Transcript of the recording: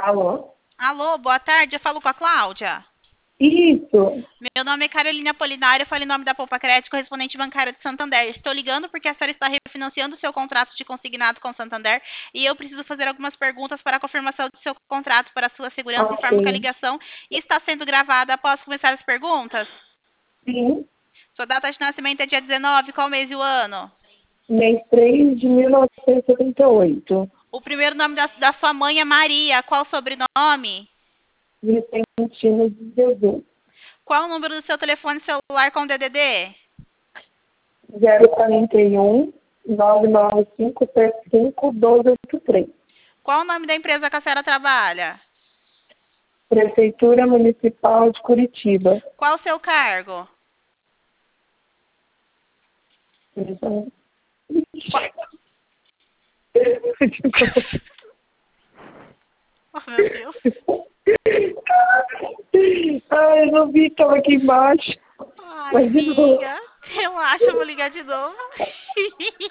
Alô? Alô, boa tarde, eu falo com a Cláudia. Isso. Meu nome é Carolina Apolinário, eu falo em nome da Poupa Crédito, correspondente bancária de Santander. Estou ligando porque a senhora está refinanciando o seu contrato de consignado com Santander e eu preciso fazer algumas perguntas para a confirmação do seu contrato para a sua segurança. Ok. Informo que a ligação está sendo gravada. Posso começar as perguntas? Sim. Sua data de nascimento é dia 19, qual mês e o ano? Mês 3 de 1978. O primeiro nome da sua mãe é Maria, qual o sobrenome? Vicentino de Jesus. Qual o número do seu telefone celular com DDD? 041 99575 1283. Qual o nome da empresa que a senhora trabalha? Prefeitura Municipal de Curitiba. Qual o seu cargo? Oh, meu Deus. Ai, eu não vi, estava aqui embaixo. Ai, Mas de novo. amiga, relaxa, eu vou ligar de novo.